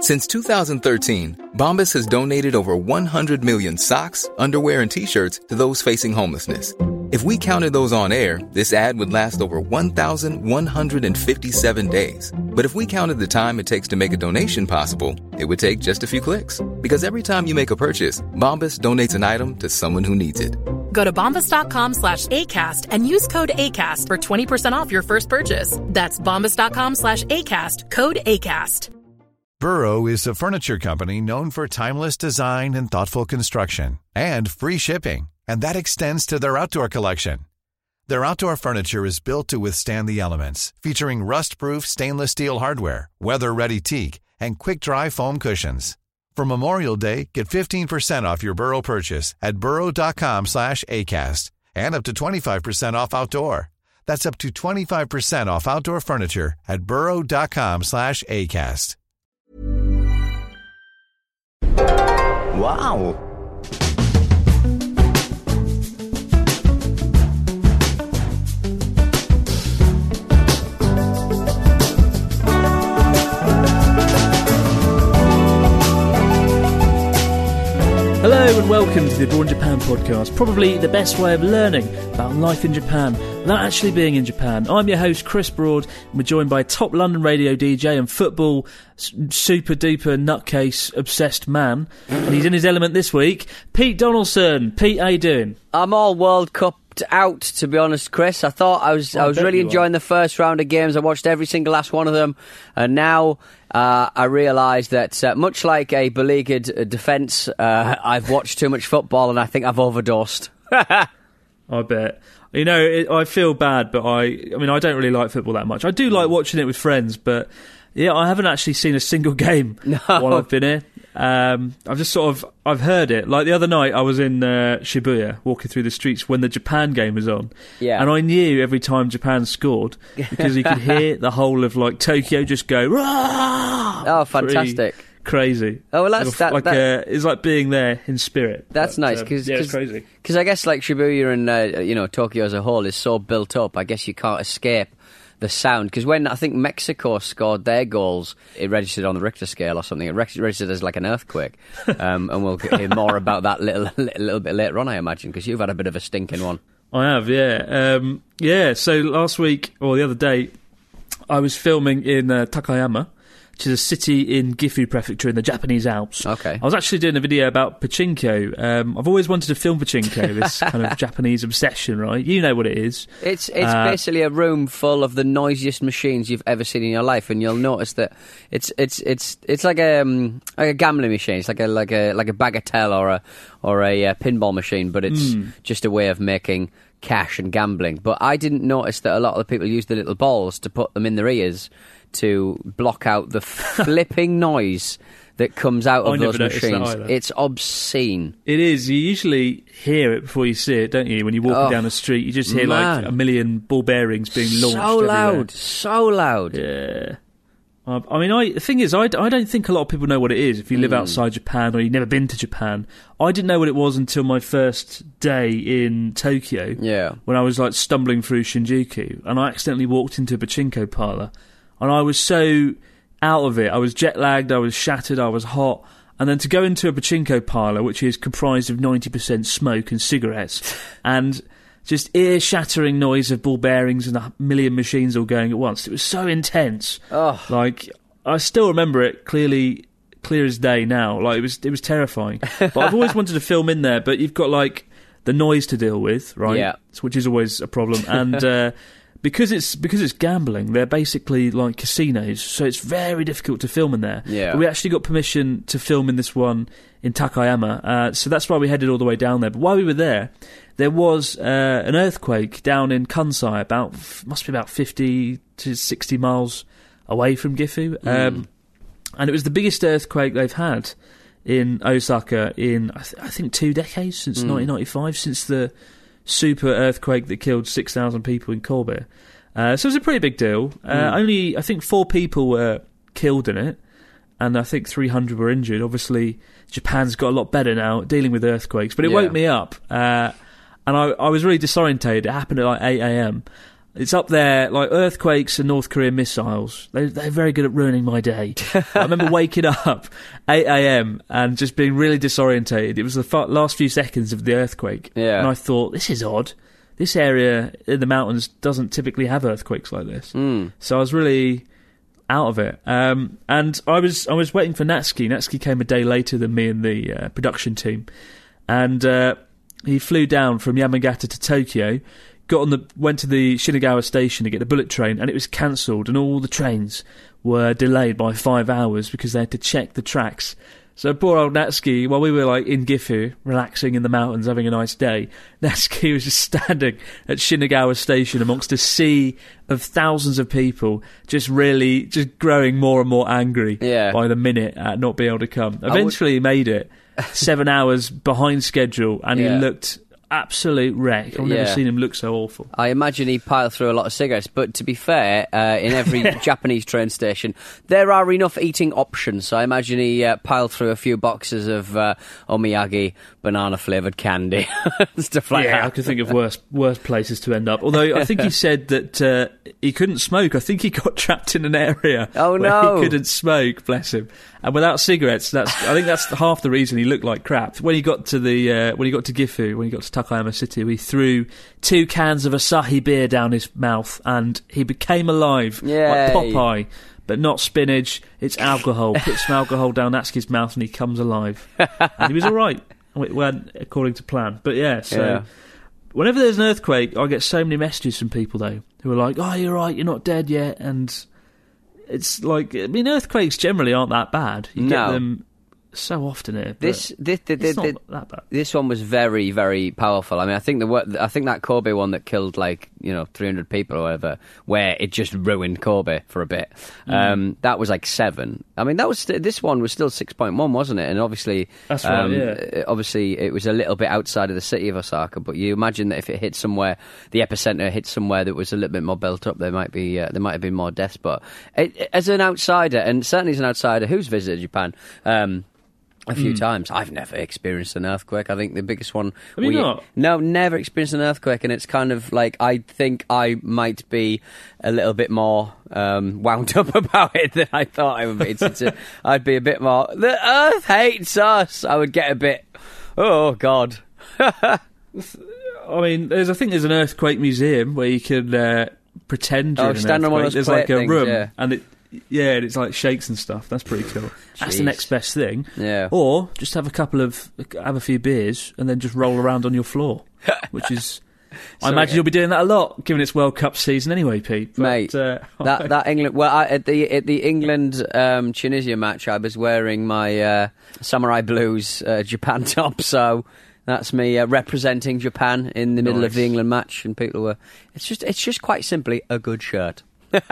Since 2013, Bombas has donated over 100 million socks, underwear, and T-shirts to those facing homelessness. If we counted those on air, this ad would last over 1,157 days. But if we counted the time it takes to make a donation possible, it would take just a few clicks. Because every time you make a purchase, Bombas donates an item to someone who needs it. Go to bombas.com/ACAST and use code ACAST for 20% off your first purchase. That's bombas.com/ACAST, code ACAST. Burrow is a furniture company known for timeless design and thoughtful construction, and free shipping, and that extends to their outdoor collection. Their outdoor furniture is built to withstand the elements, featuring rust-proof stainless steel hardware, weather-ready teak, and quick-dry foam cushions. For Memorial Day, get 15% off your Burrow purchase at burrow.com/ACAST, and up to 25% off outdoor. That's up to 25% off outdoor furniture at burrow.com/ACAST. Wow. Hello and welcome to the Abroad in Japan podcast, probably the best way of learning about life in Japan without actually being in Japan. I'm your host Chris Broad, and we're joined by top London radio DJ and football super duper nutcase obsessed man, and he's in his element this week, Pete Donaldson. Pete, how you doing? I'm all World Cup out, to be honest, Chris. I thought I was really enjoying the first round of games. I watched every single last one of them, and now I realise that much like a beleaguered defence, I've watched too much football and I think I've overdosed. I bet. You know, I feel bad, but I mean, I don't really like football that much. I do like watching it with friends, but yeah, I haven't actually seen a single game while I've been here. I've heard it. Like the other night, I was in Shibuya, walking through the streets when the Japan game was on. Yeah. And I knew every time Japan scored, because you could hear the whole of like Tokyo just go, "Rah!" Oh, fantastic. Crazy. Oh, well, that's it's like being there in spirit. That's nice, because it's crazy. Because I guess like Shibuya and Tokyo as a whole is so built up. I guess you can't escape the sound, because when I think Mexico scored their goals, it registered on the Richter scale or something. It registered as like an earthquake, and we'll hear more about that little bit later on, I imagine, because you've had a bit of a stinking one. I have, yeah. So last week, or the other day, I was filming in Takayama, which is a city in Gifu Prefecture in the Japanese Alps. Okay. I was actually doing a video about pachinko. I've always wanted to film pachinko, this kind of Japanese obsession, right? You know what it is. It's basically a room full of the noisiest machines you've ever seen in your life, and you'll notice that it's like a gambling machine. It's like a bagatelle or a pinball machine, but it's just a way of making cash and gambling. But I didn't notice that a lot of the people use the little balls to put them in their ears to block out the flipping noise that comes out of those machines. It's obscene. It is. You usually hear it before you see it, don't you? When you're walking down the street, you just hear like a million ball bearings being launched everywhere. So loud. Yeah. I mean, the thing is, I don't think a lot of people know what it is if you live outside Japan or you've never been to Japan. I didn't know what it was until my first day in Tokyo. Yeah. When I was like stumbling through Shinjuku, and I accidentally walked into a pachinko parlour. And I was so out of it. I was jet-lagged, I was shattered, I was hot. And then to go into a pachinko parlour, which is comprised of 90% smoke and cigarettes, and just ear-shattering noise of ball bearings and a million machines all going at once. It was so intense. Oh. Like, I still remember it clear as day now. Like, it was terrifying. But I've always wanted to film in there, but you've got, like, the noise to deal with, right? Yeah. Which is always a problem. And because it's gambling, they're basically like casinos, so it's very difficult to film in there. Yeah. But we actually got permission to film in this one in Takayama, so that's why we headed all the way down there. But while we were there was an earthquake down in Kansai, must be about 50 to 60 miles away from Gifu, and it was the biggest earthquake they've had in Osaka in I think 2 decades, since 1995, since the super earthquake that killed 6,000 people in Kobe. So it was a pretty big deal. Only, I think, 4 people were killed in it, and I think 300 were injured. Obviously, Japan's got a lot better now at dealing with earthquakes, but it woke me up, and I was really disorientated. It happened at like 8 a.m, It's up there, like earthquakes and North Korean missiles. They're very good at ruining my day. I remember waking up 8 a.m. and just being really disorientated. It was the last few seconds of the earthquake. Yeah. And I thought, this is odd. This area in the mountains doesn't typically have earthquakes like this. So I was really out of it. And I was waiting for Natsuki. Natsuki came a day later than me and the production team. And he flew down from Yamagata to Tokyo, went to the Shinagawa station to get the bullet train, and it was cancelled, and all the trains were delayed by 5 hours because they had to check the tracks. So poor old Natsuki, while we were like in Gifu, relaxing in the mountains, having a nice day, Natsuki was just standing at Shinagawa station amongst a sea of thousands of people, just growing more and more angry by the minute at not being able to come. Eventually he made it 7 hours behind schedule, and he looked absolute wreck. I've never seen him look so awful. I imagine he piled through a lot of cigarettes, but to be fair, in every Japanese train station, there are enough eating options, so I imagine he piled through a few boxes of omiyage, banana-flavoured candy, stuff like that. Yeah, I could think of worse places to end up. Although I think he said that he couldn't smoke. I think he got trapped in an area where he couldn't smoke, bless him. And without cigarettes, I think that's half the reason he looked like crap. When he got to Gifu, when he got to Takayama City, we threw 2 cans of Asahi beer down his mouth, and he became alive like Popeye, but not spinach. It's alcohol. Put some alcohol down Natsuki's mouth, and he comes alive. And he was all right. It went according to plan. But whenever there's an earthquake, I get so many messages from people though who are like, "Oh, you're right. You're not dead yet," and it's like, I mean, earthquakes generally aren't that bad. You get them so often here. It's not that bad. This one was very, very powerful. I mean, I think that Kobe one that killed 300 people or whatever, where it just ruined Kobe for a bit. That was like 7. I mean, this one was still 6.1, wasn't it? And obviously, that's right. Yeah. Obviously, it was a little bit outside of the city of Osaka. But you imagine that if it hit somewhere, the epicenter hit somewhere that was a little bit more built up, there might have been more deaths. But as an outsider, and certainly as an outsider who's visited Japan a few times, I've never experienced an earthquake. I think the biggest one... Have you not? No, never experienced an earthquake, and it's kind of like, I think I might be a little bit more wound up about it than I thought I would be. I'd be a bit more, the earth hates us! I would get a bit, oh, God. I mean, there's an earthquake museum where you can pretend you're in an stand on one of those There's like a room, things, and and it's like shakes and stuff. That's pretty cool. That's the next best thing. Yeah. Or just have a few beers and then just roll around on your floor, which is... I imagine you'll be doing that a lot, given it's World Cup season anyway, Pete. But, mate, that England... Well, at the England-Tunisia match, I was wearing my Samurai Blues Japan top, so... That's me representing Japan in the middle of the England match, and people were... It's just quite simply a good shirt.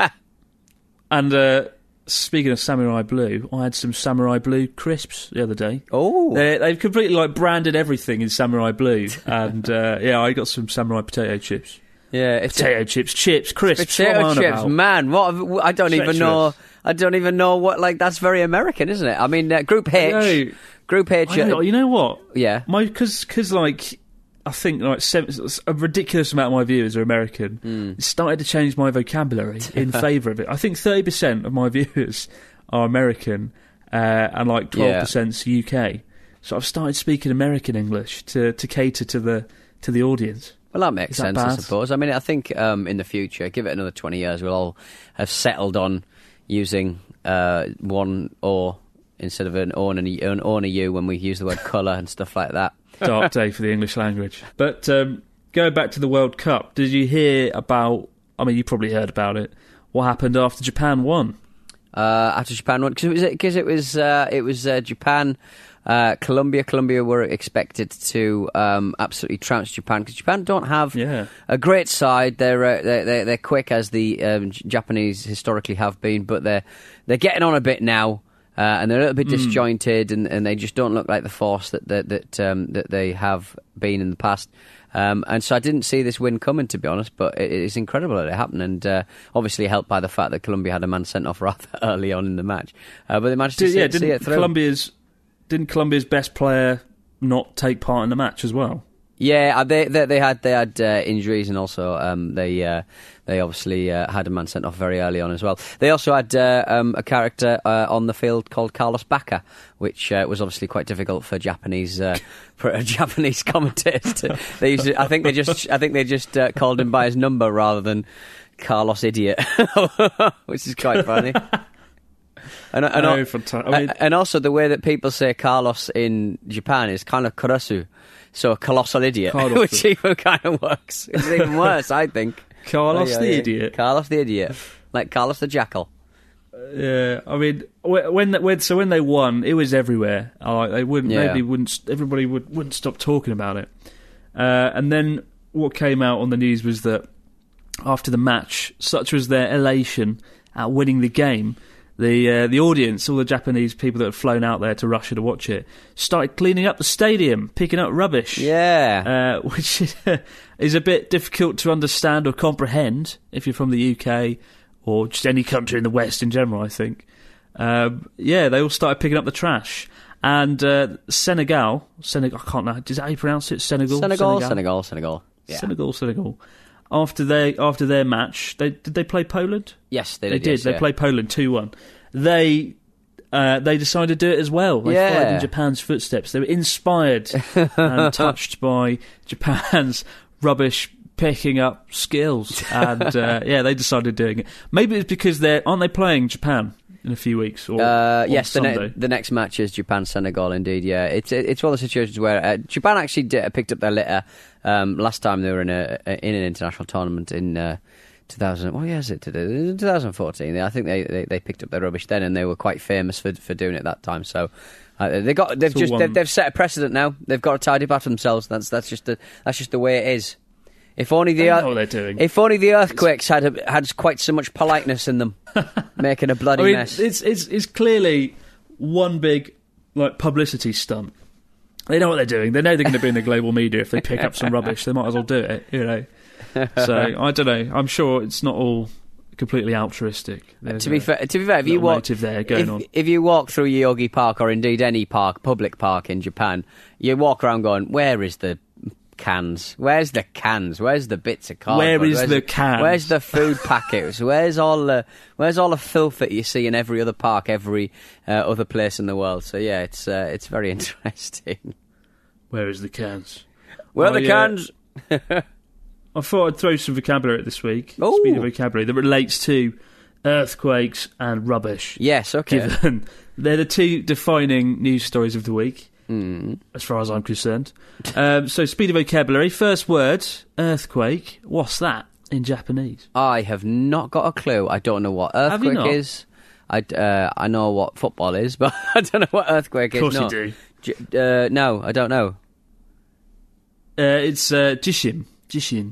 And speaking of Samurai Blue, I had some Samurai Blue crisps the other day. Oh, they've completely branded everything in Samurai Blue, and I got some Samurai potato chips. Yeah, chips, crisps. Potato chips, man. I don't even know. I don't even know what. That's very American, isn't it? I mean, Group H. Group H. You know what? Yeah. Because I think a ridiculous amount of my viewers are American. It started to change my vocabulary in favour of it. I think 30% of my viewers are American, and 12%'s UK. So I've started speaking American English to cater to the audience. Well, that makes sense, I suppose. I mean, I think in the future, give it another 20 years, we'll all have settled on using one O instead of an O and a U when we use the word colour and stuff like that. Dark day for the English language. But going back to the World Cup, did you hear about... I mean, you probably heard about it. What happened after Japan won? After Japan won? Because it was Japan... Colombia were expected to absolutely trounce Japan, because Japan don't have a great side. They're quick, as the Japanese historically have been, but they're getting on a bit now, and they're a little bit disjointed, and they just don't look like the force that they have been in the past. And so I didn't see this win coming, to be honest, but it is incredible that it happened, and obviously helped by the fact that Colombia had a man sent off rather early on in the match. But they managed to see it through. Didn't Colombia's best player not take part in the match as well? Yeah, they had injuries, and also they obviously had a man sent off very early on as well. They also had a character on the field called Carlos Bacca, which was obviously quite difficult for Japanese commentators. I think they just called him by his number rather than Carlos Idiot, which is quite funny. And also the way that people say Carlos in Japan is kind of Karasu, so a colossal idiot, which even kind of works. It's even worse, I think. Carlos the Idiot. Carlos the Idiot. Like Carlos the Jackal. Yeah, I mean, when they won, it was everywhere. They wouldn't. Yeah. Everybody wouldn't stop talking about it. And then what came out on the news was that after the match, such was their elation at winning the game, the audience, all the Japanese people that had flown out there to Russia to watch it, started cleaning up the stadium, picking up rubbish. Yeah. Which is a bit difficult to understand or comprehend if you're from the UK or just any country in the West in general, I think. They all started picking up the trash. And Senegal, I can't know, is that how you pronounce it? Senegal. Yeah. Senegal. After their match, did they play Poland? Yes, they did. Yes, they played Poland 2-1. They decided to do it as well. They followed in Japan's footsteps. They were inspired and touched by Japan's rubbish picking up skills, and they decided doing it. Maybe it's because aren't they playing Japan in a few weeks? Or yes, Sunday? The next match is Japan-Senegal. Indeed, yeah. It's one of the situations where Japan actually picked up their litter last time they were in an international tournament in 2000. What year is it today? 2014. I think they picked up their rubbish then, and they were quite famous for doing it that time. So they've set a precedent now. They've got to tidy up after themselves. That's just the way it is. If only If only the Earthquakes had quite so much politeness in them, making a bloody mess. It's clearly one big publicity stunt. They know what they're doing. They know they're going to be in the global media if they pick up some rubbish. They might as well do it, you know. So I don't know. I'm sure it's not all completely altruistic. To be fair, if you walk through Yogi Park or indeed any public park in Japan, you walk around going, "Where is the cans? Where's the cans? Where's the bits of cardboard? Where's the cans? Where's the food packets? Where's all the filth that you see in every other park, every other place in the world?" So yeah, it's very interesting. Where is the cans? Where are the cans? I thought I'd throw some vocabulary this week. Ooh. Speed of vocabulary that relates to earthquakes and rubbish. Yes, okay. Given they're the two defining news stories of the week, as far as I'm concerned. So, speed of vocabulary. First word, earthquake. What's that in Japanese? I have not got a clue. I don't know what earthquake is. I know what football is, but I don't know what earthquake is. Of course you do. No, I don't know. It's Jishin. Jishin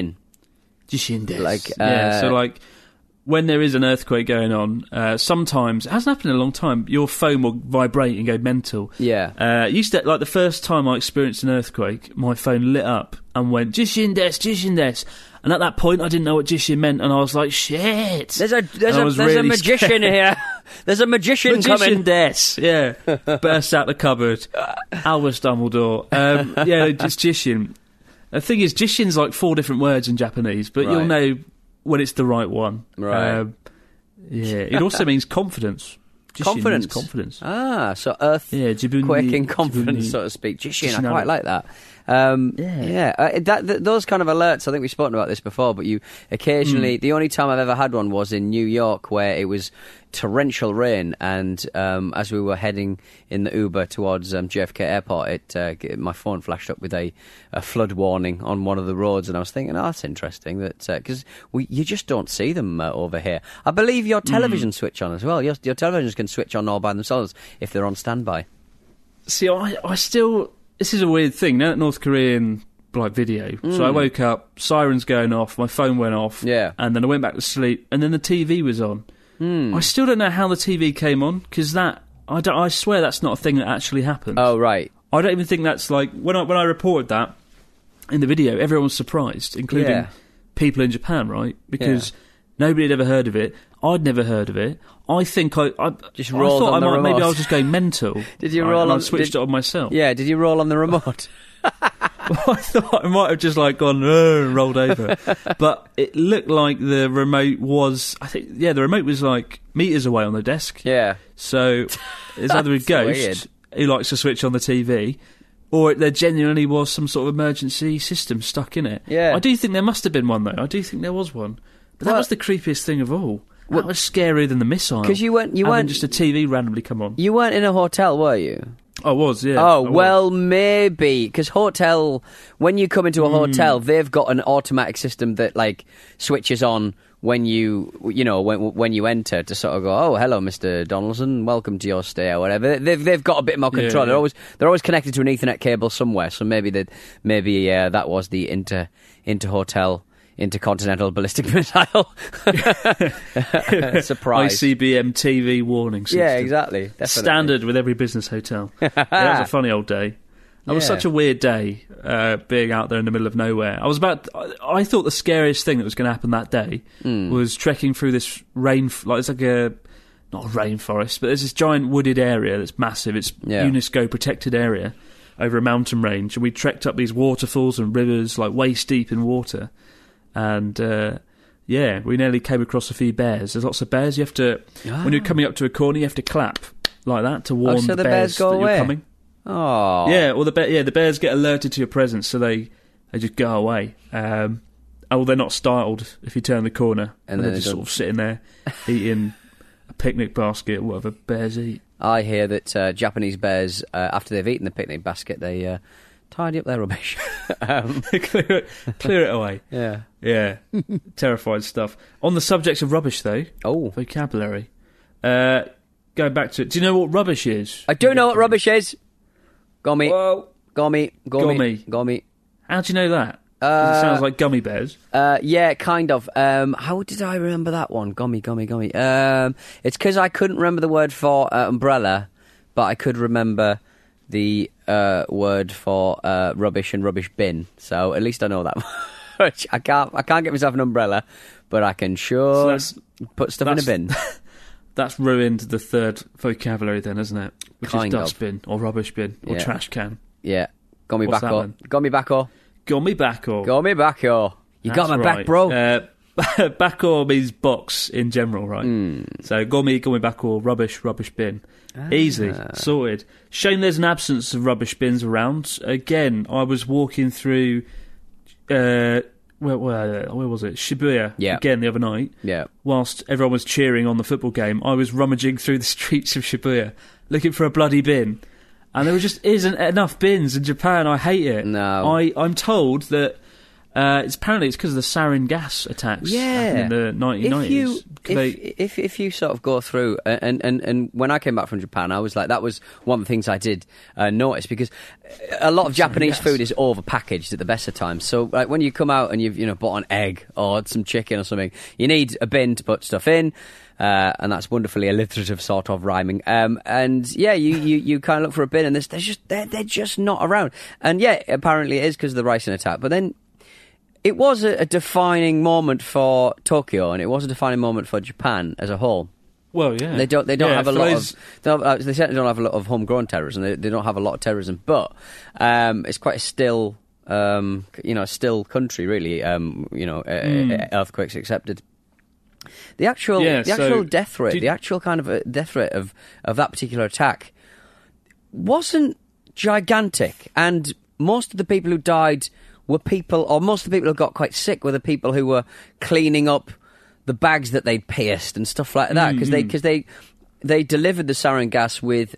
desu. So when there is an earthquake going on, sometimes, it hasn't happened in a long time, your phone will vibrate and go mental. Yeah. Used to, the first time I experienced an earthquake, my phone lit up and went, Jishin desu. And at that point, I didn't know what Jishin meant, and I was like, shit. There's a magician here. There's a magician coming. Des, yeah. Burst out the cupboard. Albus Dumbledore. It's Jishin. The thing is, Jishin's 4 different words in Japanese, but you'll know when it's the right one. Right. It also means confidence. Jishin means confidence. Ah, so earth-quaking confidence, so to speak. Jishin, I quite like that. Those kind of alerts, I think we've spoken about this before, but you occasionally, the only time I've ever had one was in New York, where it was torrential rain, and as we were heading in the Uber towards JFK Airport, my phone flashed up with a flood warning on one of the roads, and I was thinking, that's interesting, that because you just don't see them over here. I believe your television switch on as well. Your televisions can switch on all by themselves if they're on standby. See, I still... This is a weird thing. Now that North Korean video, so I woke up, sirens going off, my phone went off, and then I went back to sleep, and then the TV was on. I still don't know how the TV came on, because I swear that's not a thing that actually happened. Oh, right. I don't even think that's when I reported that in the video, everyone was surprised, including people in Japan, right? Because nobody had ever heard of it. I'd never heard of it. I think I just rolled on the remote. Maybe I was just going mental. Did you roll on? I switched it on myself. Yeah. Did you roll on the remote? I thought I might have just like gone and rolled over, but it looked like the remote was. I think the remote was like meters away on the desk. Yeah. So it's either a ghost weird. who likes to switch on the TV, or there genuinely was some sort of emergency system stuck in it. Yeah. I do think there must have been one though. I do think there was one, but that Well- was the creepiest thing of all. That was scarier than the missile. 'Cause you weren't just a TV randomly come on. You weren't in a hotel, were you? I was, yeah. Oh, I was. well, maybe. Because when you come into a hotel, they've got an automatic system that, like, switches on when when you enter to sort of go, oh, hello, Mr. Donaldson, welcome to your stay, or whatever. They've got a bit more control. Yeah, yeah. They're always connected to an Ethernet cable somewhere, so maybe that was the inter-hotel intercontinental ballistic missile. Surprise. ICBM TV warning system. Yeah, exactly. Definitely. Standard with every business hotel. Yeah, that was a funny old day. That was Yeah. such a weird day, being out there in the middle of nowhere. I thought the scariest thing that was going to happen that day was trekking through this it's like not a rainforest, but there's this giant wooded area that's massive. It's UNESCO protected area over a mountain range, and we trekked up these waterfalls and rivers, like waist deep in water. And we nearly came across a few bears. There's lots of bears. You have to, when you're coming up to a corner, you have to clap like that to warn so the the bears go that away? you're coming. Oh. Yeah, well, the bears get alerted to your presence, so they just go away. They're not startled if you turn the corner, and they're just sort of sitting there eating a picnic basket, or whatever bears eat. I hear that Japanese bears, after they've eaten the picnic basket, they tidy up their rubbish. clear it away. Yeah. Terrified stuff. On the subject of rubbish, though, vocabulary. Going back to it, do you know what rubbish is? I do know what rubbish is. Gummy. Well, Gummy. how do you know that? 'Cause it sounds like gummy bears. Yeah, kind of. How did I remember that one? Gummy. It's because I couldn't remember the word for umbrella, but I could remember the word for rubbish and rubbish bin. So at least I know that much. I can't get myself an umbrella, but I can put stuff in a bin. That's ruined the third vocabulary then, isn't it? Which Kind is of. dustbin or rubbish bin or trash can. Yeah. Gummy What's that backo. then? Gummy backo. Gummy backo. Gummy backo. You got my back, bro. Backo means box in general, right? So gummy backo, rubbish bin. Easy, sorted. Shame there's an absence of rubbish bins around. Again, I was walking through... where was it? Shibuya. Yeah. Again the other night. Yeah. Whilst everyone was cheering on the football game, I was rummaging through the streets of Shibuya looking for a bloody bin, and there just isn't enough bins in Japan. I hate it. No. I'm told that it's because of the sarin gas attacks in the 1990s. If you sort of go through and when I came back from Japan, I was like, that was one of the things I did notice, because a lot of Japanese food is over-packaged at the best of times. So like when you come out and you've bought an egg or some chicken or something, you need a bin to put stuff in. And that's wonderfully alliterative sort of rhyming. And yeah, you kind of look for a bin, and they're just not around. And yeah, apparently it is because of the ricin attack. But then it was a defining moment for Tokyo, and it was a defining moment for Japan as a whole. Well, yeah, they don't have a lot of. They certainly don't have a lot of homegrown terrorism. They don't have a lot of terrorism, but it's quite a still, still country really. Earthquakes accepted. The actual death rate, the actual kind of death rate of that particular attack wasn't gigantic, and most of the people who died were people, or most of the people who got quite sick were the people who were cleaning up the bags that they'd pierced and stuff like that, because they delivered the sarin gas with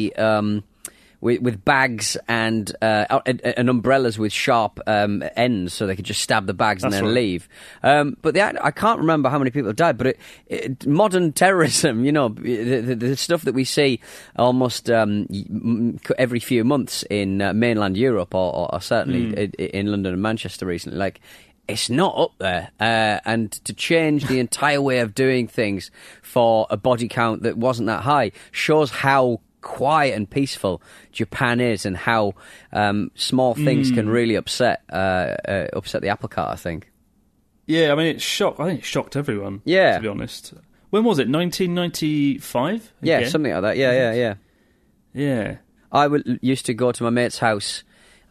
with bags and umbrellas with sharp ends, so they could just stab the bags and then leave. But I can't remember how many people died. But modern terrorism, the stuff that we see almost every few months in mainland Europe, or certainly in London and Manchester recently, like, it's not up there. And to change the entire way of doing things for a body count that wasn't that high shows how quiet and peaceful Japan is, and how small things can really upset the apple cart, I think. Yeah, I mean, I think it shocked everyone, to be honest. When was it? 1995? Yeah, something like that. Yeah. Yeah. I used to go to my mate's house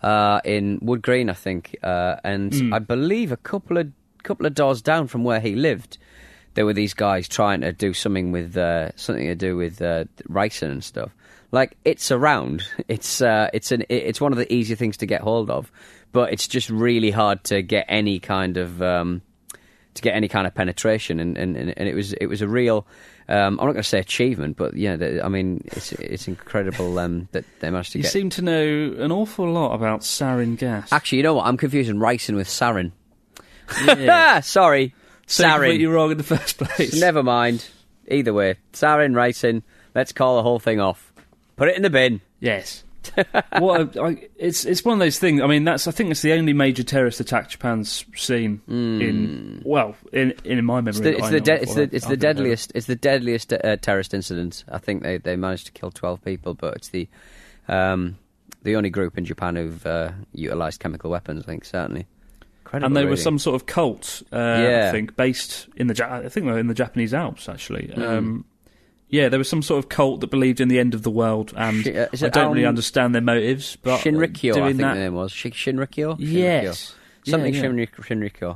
in Wood Green, I think, and I believe a couple of doors down from where he lived, there were these guys trying to do something with something to do with racing and stuff. Like, it's around. It's one of the easier things to get hold of, but it's just really hard to get any kind of penetration. And it was a real. I'm not going to say achievement, but yeah, it's incredible that they managed to get. You seem to know an awful lot about sarin gas. Actually, you know what? I'm confusing ricin with sarin. Yeah. Sorry, so sarin. completely wrong in the first place. Never mind. Either way, sarin, ricin. Let's call the whole thing off. Put it in the bin. Yes. It's one of those things. I mean, I think it's the only major terrorist attack Japan's seen in my memory. It's the deadliest. It's the deadliest terrorist incident. I think they managed to kill 12 people, but it's the only group in Japan who've utilised chemical weapons. I think certainly. Incredible, and there really. was some sort of cult. I think based in the Japanese Alps actually. Yeah, there was some sort of cult that believed in the end of the world, and I don't really understand their motives. But Shinrikyo, I think the name was. Shinrikyo? Yes. Something yeah. Shinrikyo.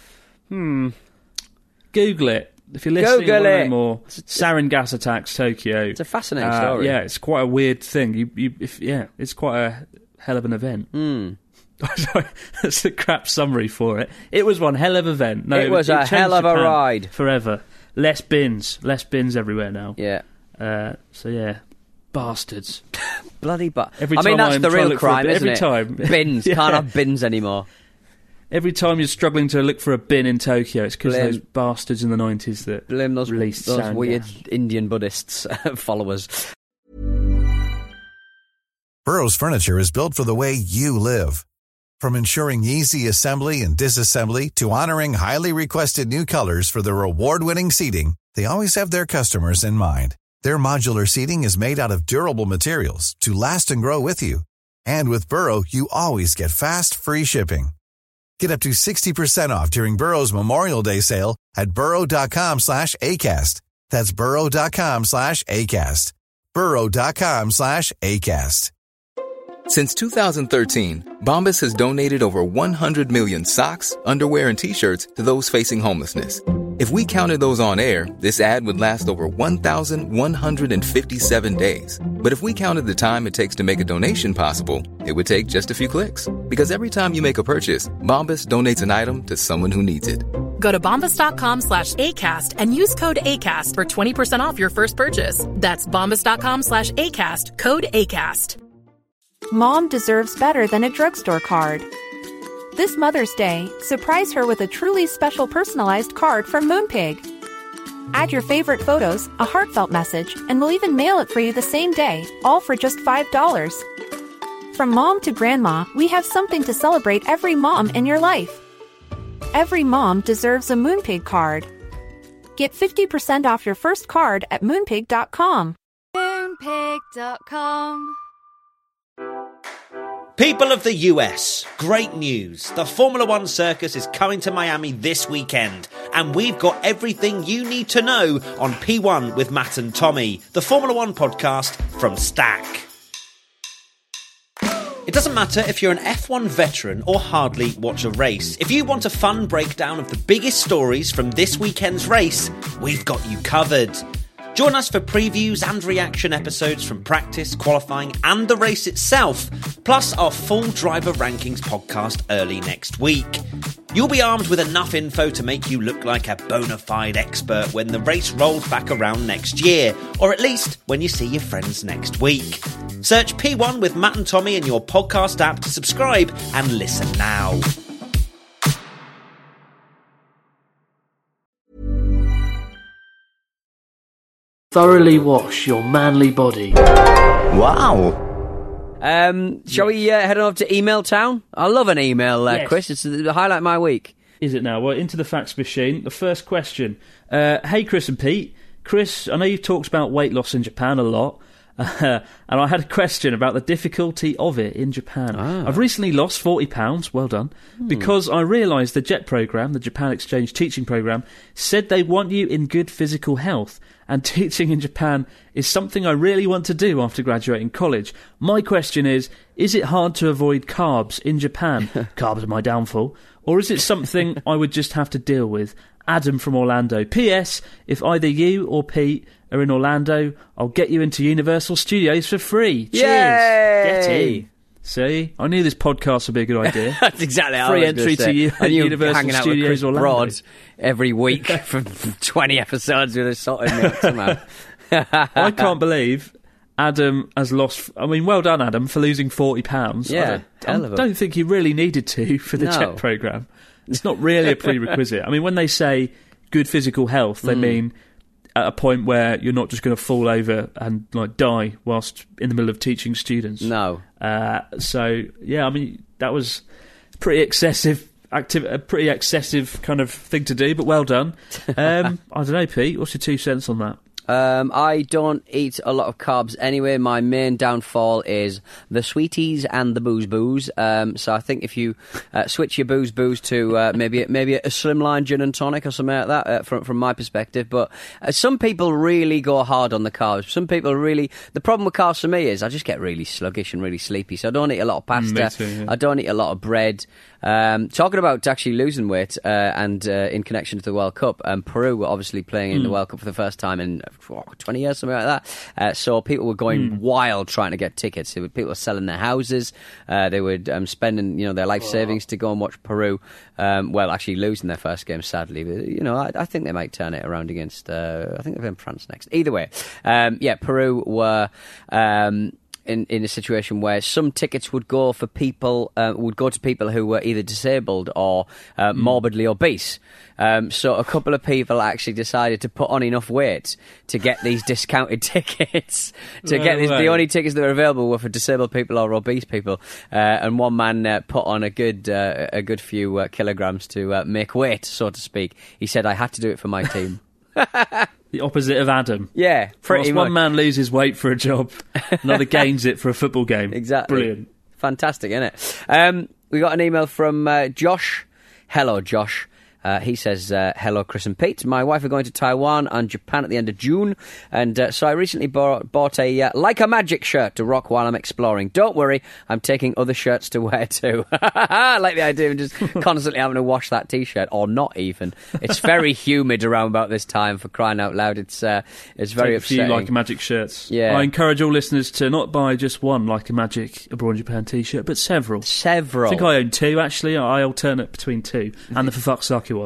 Google it. If you're listening to more sarin gas attacks Tokyo. It's a fascinating story. Yeah, it's quite a weird thing. It's quite a hell of an event. Sorry, that's a crap summary for it. It was one hell of an event. No, it was a hell of a ride. Forever. Less bins everywhere now. Yeah. So yeah, bastards. Bloody Every time that's the real crime, isn't it? Time. Bins. Yeah. Can't have bins anymore. Every time you're struggling to look for a bin in Tokyo, it's because those bastards in the 90s that blame those released weird Indian Buddhists followers. Burrow's furniture is built for the way you live. From ensuring easy assembly and disassembly to honoring highly requested new colors for their award-winning seating, they always have their customers in mind. Their modular seating is made out of durable materials to last and grow with you. And with Burrow, you always get fast, free shipping. Get up to 60% off during Burrow's Memorial Day sale at burrow.com/ACAST. That's burrow.com/ACAST. burrow.com/ACAST. Since 2013, Bombas has donated over 100 million socks, underwear, and T-shirts to those facing homelessness. If we counted those on air, this ad would last over 1,157 days. But if we counted the time it takes to make a donation possible, it would take just a few clicks. Because every time you make a purchase, Bombas donates an item to someone who needs it. Go to bombas.com/ACAST and use code ACAST for 20% off your first purchase. That's bombas.com/ACAST, code ACAST. Mom deserves better than a drugstore card. This Mother's Day, surprise her with a truly special personalized card from Moonpig. Add your favorite photos, a heartfelt message, and we'll even mail it for you the same day, all for just $5. From mom to grandma, we have something to celebrate every mom in your life. Every mom deserves a Moonpig card. Get 50% off your first card at moonpig.com. Moonpig.com. People of the US, great news. The Formula One Circus is coming to Miami this weekend, and we've got everything you need to know on P1 with Matt and Tommy, the Formula One podcast from Stack. It doesn't matter if you're an F1 veteran or hardly watch a race. If you want a fun breakdown of the biggest stories from this weekend's race, we've got you covered. Join us for previews and reaction episodes from practice, qualifying and the race itself, plus our full driver rankings podcast early next week. You'll be armed with enough info to make you look like a bona fide expert when the race rolls back around next year, or at least when you see your friends next week. Search P1 with Matt and Tommy in your podcast app to subscribe and listen now. Thoroughly wash your manly body. Wow. Shall we head on up to Email Town? I love an email, Yes. Chris. It's the highlight of my week. Is it now? Well, into the fax machine. The first question. Hey, Chris and Pete. Chris, I know you've talked about weight loss in Japan a lot. And I had a question about the difficulty of it in Japan. I've recently lost £40, well done, because I realised the JET programme, the Japan Exchange Teaching Programme, said they want you in good physical health, and teaching in Japan is something I really want to do after graduating college. My question is it hard to avoid carbs in Japan? Carbs are my downfall. Or is it something I would just have to deal with? Adam from Orlando. P.S. If either you or Pete are in Orlando, I'll get you into Universal Studios for free. Cheers. Get in. See? I knew this podcast would be a good idea. That's exactly how free I was entry say. to Universal hanging out Studios with Chris Orlando. Broad every week for 20 episodes with a sort of mix somehow. I can't believe Adam has lost... I mean, well done, Adam, for losing £40. Yeah, I don't think he really needed to for the JET programme. It's not really a prerequisite. I mean, when they say good physical health, they mean at a point where you're not just going to fall over and like die whilst in the middle of teaching students. No. So, yeah, I mean, that was pretty excessive... a pretty excessive kind of thing to do, but well done. I don't know, Pete, what's your 2 cents on that? I don't eat a lot of carbs anyway. My main downfall is the sweeties and the booze. So I think if you switch your booze to maybe a slimline gin and tonic or something like that, from my perspective. But some people really go hard on the carbs. Some people really... The problem with carbs for me is I just get really sluggish and really sleepy. So I don't eat a lot of pasta. Me too, yeah. I don't eat a lot of bread. Talking about actually losing weight and in connection to the World Cup, Peru were obviously playing in the World Cup for the first time in 20 years, something like that. So people were going wild trying to get tickets. People were selling their houses. They were spending their life savings to go and watch Peru. Well, actually losing their first game, sadly. But, I think they might turn it around against... I think they're in France next. Either way, Peru were... In a situation where some tickets would go to people who were either disabled or morbidly obese. So a couple of people actually decided to put on enough weight to get these discounted tickets. The only tickets that were available were for disabled people or obese people. And one man put on a good few kilograms to make weight, so to speak. He said, "I had to do it for my team." The opposite of Adam. Yeah, pretty much. One man loses weight for a job, another gains it for a football game. Exactly. Brilliant. Fantastic, isn't it? We got an email from Josh. Hello, Josh. He says, hello, Chris and Pete. My wife are going to Taiwan and Japan at the end of June, and so I recently bought a Like a Magic shirt to rock while I'm exploring. Don't worry, I'm taking other shirts to wear too. I like the idea of just constantly having to wash that T-shirt, or not even. It's very humid around about this time, for crying out loud. It's very upsetting. A few Like a Magic shirts. Yeah. I encourage all listeners to not buy just one Like a Magic Abroad in Japan T-shirt, but several. I think I own 2, actually. I alternate between 2, and the For Fuck's Sake one.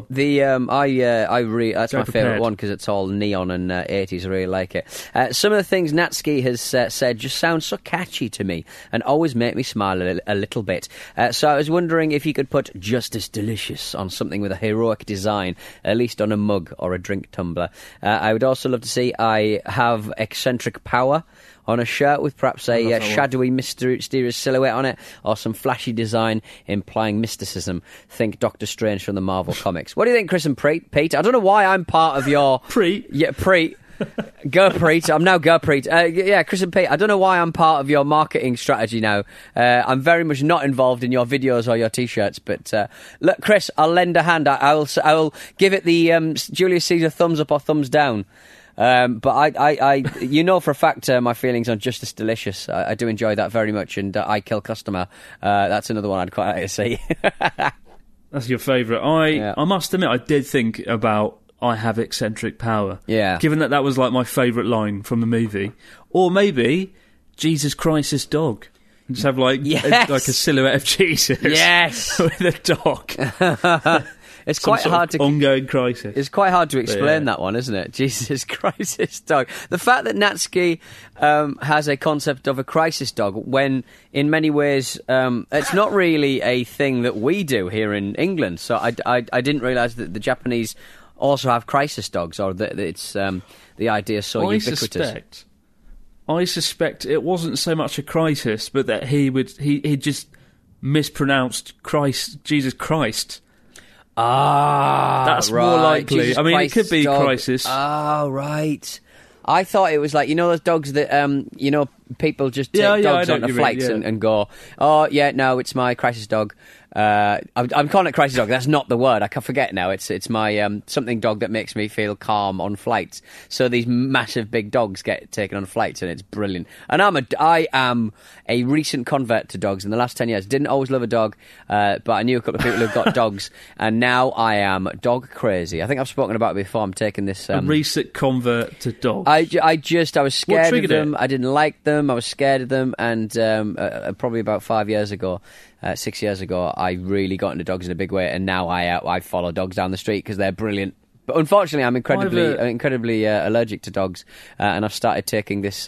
That's my favourite one because it's all neon and 80s. I really like it. Some of the things Natsuki has said just sound so catchy to me and always make me smile a little bit. So I was wondering if you could put "Justice Delicious" on something with a heroic design, at least on a mug or a drink tumbler. I would also love to see "I have eccentric power" on a shirt with perhaps a shadowy, mysterious silhouette on it, or some flashy design implying mysticism. Think Doctor Strange from the Marvel Comics. What do you think, Chris and Pete? I don't know why I'm part of your... Preet? Yeah, Preet. Gurpreet. I'm now Gurpreet. Yeah, Chris and Pete, I don't know why I'm part of your marketing strategy now. I'm very much not involved in your videos or your T-shirts, but look, Chris, I'll lend a hand. I will give it the Julius Caesar thumbs up or thumbs down. But I for a fact, my feelings on Justice Delicious. I do enjoy that very much, and I Kill Customer. That's another one I'd quite like to see. That's your favourite. I must admit, I did think about "I have eccentric power." Yeah. Given that was like my favourite line from the movie, or maybe Jesus Christ, this dog. And just have like a silhouette of Jesus. Yes, with a dog. It's quite hard to... Ongoing crisis. It's quite hard to explain that one, isn't it? Jesus Crisis Dog. The fact that Natsuki has a concept of a crisis dog, when in many ways it's not really a thing that we do here in England. So I didn't realise that the Japanese also have crisis dogs, or that it's the idea is so ubiquitous. I suspect it wasn't so much a crisis, but that he just mispronounced Jesus Christ. Ah, that's right. more likely. Jesus I mean, Christ it could be dog. crisis. Ah, right. I thought it was like, you know those dogs that, people just take dogs I know what onto you flights mean, and go, oh, yeah, no, it's my crisis dog. I'm calling it crisis dog. That's not the word. I can forget now. It's my something dog that makes me feel calm on flights. So these massive big dogs get taken on flights, and it's brilliant. And I am a recent convert to dogs in the last 10 years. Didn't always love a dog, but I knew a couple of people who've got dogs, and now I am dog crazy. I think I've spoken about it before. I'm taking this a recent convert to dogs. I was scared of them. it? I didn't like them. I was scared of them, and probably about 5 years ago. 6 years ago, I really got into dogs in a big way, and now I follow dogs down the street because they're brilliant. But unfortunately, I'm incredibly allergic to dogs, and I've started taking this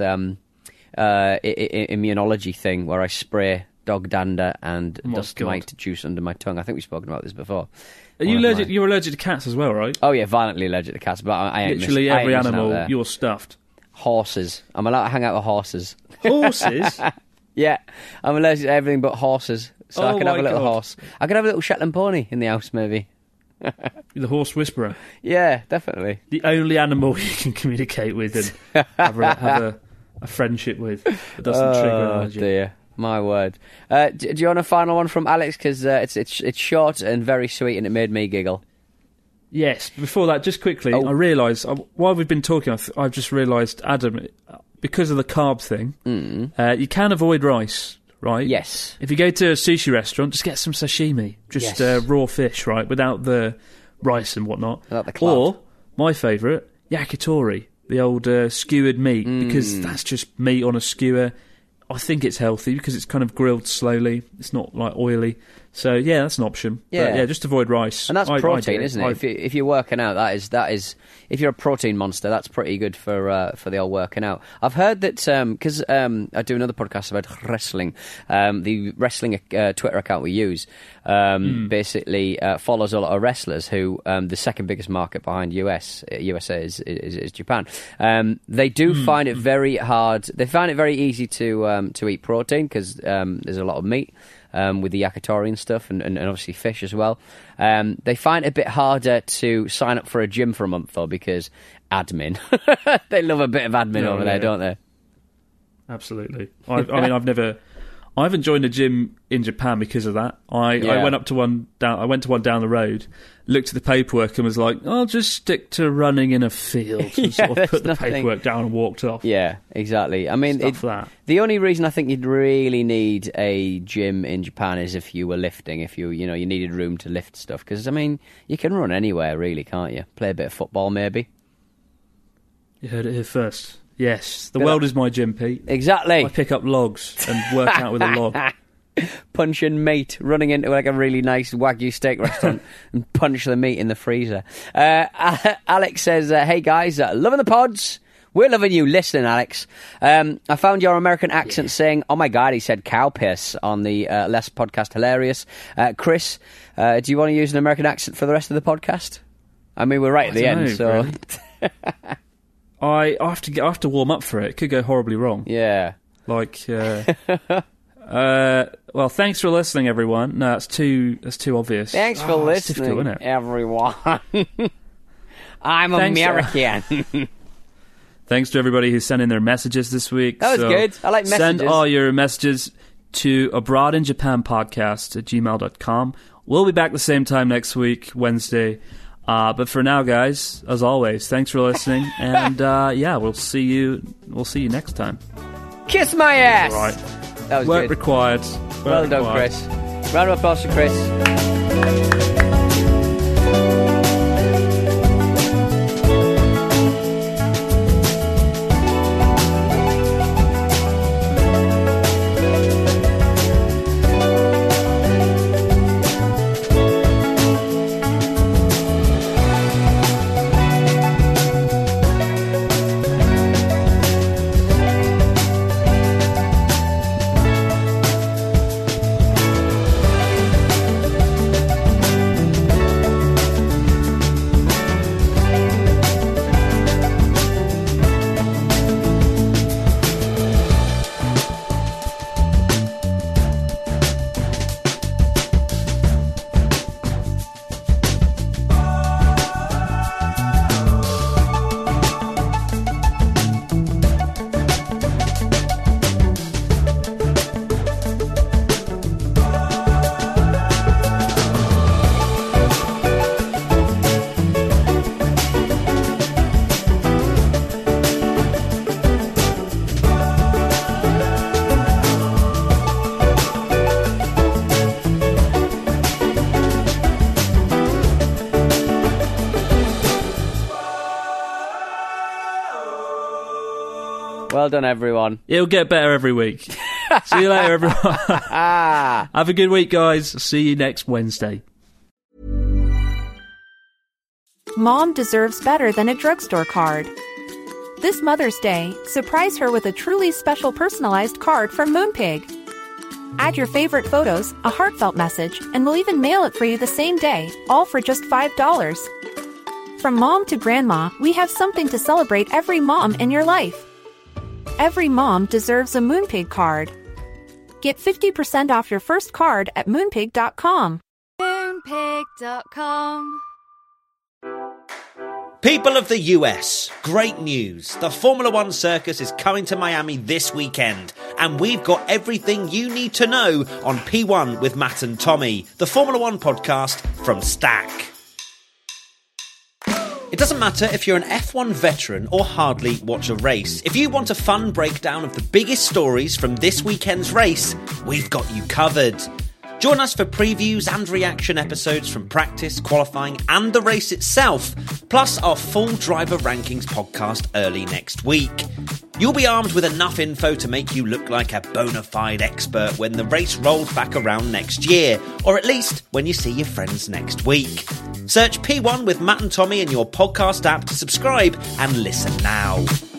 immunology thing where I spray dog dander and dust mite juice under my tongue. I think we've spoken about this before. Are you allergic? You're allergic to cats as well, right? Oh yeah, violently allergic to cats. But I ain't literally every animal you're stuffed. Horses. I'm allowed to hang out with horses. Horses? Yeah, I'm allergic to everything but horses. So I can have a little God. horse. I could have a little Shetland pony in the house, maybe. The horse whisperer. Yeah, definitely. The only animal you can communicate with and have a friendship with that doesn't trigger allergy. Oh dear, my word. Do you want a final one from Alex? Because it's short and very sweet, and it made me giggle. Yes. Before that, just quickly, I realised while we've been talking, I've just realised, Adam, because of the carb thing, you can avoid rice. Right? Yes. If you go to a sushi restaurant, just get some sashimi. Just raw fish, right? Without the rice and whatnot. Without the cloud. Or, my favourite, yakitori. The old skewered meat. Because that's just meat on a skewer. I think it's healthy because it's kind of grilled slowly. It's not, like, oily. So, yeah, that's an option. Yeah. But, just avoid rice. And that's protein, isn't it? If you're working out, that is... If you're a protein monster, that's pretty good for the old working out. I've heard that, because I do another podcast about wrestling, the wrestling Twitter account we use basically follows a lot of wrestlers who, the second biggest market behind USA is Japan. They do find it very hard. They find it very easy to eat protein because there's a lot of meat. With the yakitori and stuff, and obviously fish as well. They find it a bit harder to sign up for a gym for a month, though, because admin. They love a bit of admin over there, don't they? Absolutely. I haven't joined a gym in Japan because of that. I went to one down the road, looked at the paperwork and was like, I'll just stick to running in a field, and sort of put the paperwork down and walked off. Yeah, exactly. I mean, the only reason I think you'd really need a gym in Japan is if you were lifting, if you needed room to lift stuff. Because, I mean, you can run anywhere, really, can't you? Play a bit of football, maybe. You heard it here first. Yes, the world is my gym, Pete. Exactly. I pick up logs and work out with a log. Punching meat, running into like a really nice Wagyu steak restaurant and punch the meat in the freezer. Alex says, hey guys, loving the pods. We're loving you listening, Alex. I found your American accent saying, oh my God, he said cow piss on the last podcast. Hilarious. Chris, do you want to use an American accent for the rest of the podcast? I mean, we're right at the end, so... Really. I have to warm up for it. It could go horribly wrong. Yeah. Like, well, thanks for listening, everyone. No, that's too obvious. Thanks for listening, everyone. I'm American. Thanks to everybody who sent in their messages this week. That was good. I like messages. Send all your messages to abroadinjapanpodcast@gmail.com. We'll be back the same time next week, Wednesday. But for now, guys, as always, thanks for listening, and we'll see you next time. Kiss my ass. All right. That was Work good. required. Well done, Chris. Round of applause for Chris. Well done, everyone. It'll get better every week. See you later, everyone. Have a good week, guys. See you next Wednesday. Mom deserves better than a drugstore card. This Mother's Day, surprise her with a truly special personalized card from Moonpig. Add your favorite photos, a heartfelt message, and we'll even mail it for you the same day, all for just $5. From mom to grandma, we have something to celebrate every mom in your life. Every mom deserves a Moonpig card. Get 50% off your first card at moonpig.com. Moonpig.com. People of the US, great news. The Formula One circus is coming to Miami this weekend, and we've got everything you need to know on P1 with Matt and Tommy, the Formula One podcast from Stack. It doesn't matter if you're an F1 veteran or hardly watch a race. If you want a fun breakdown of the biggest stories from this weekend's race, we've got you covered. Join us for previews and reaction episodes from practice, qualifying and the race itself, plus our full driver rankings podcast early next week. You'll be armed with enough info to make you look like a bona fide expert when the race rolls back around next year, or at least when you see your friends next week. Search P1 with Matt and Tommy in your podcast app to subscribe and listen now.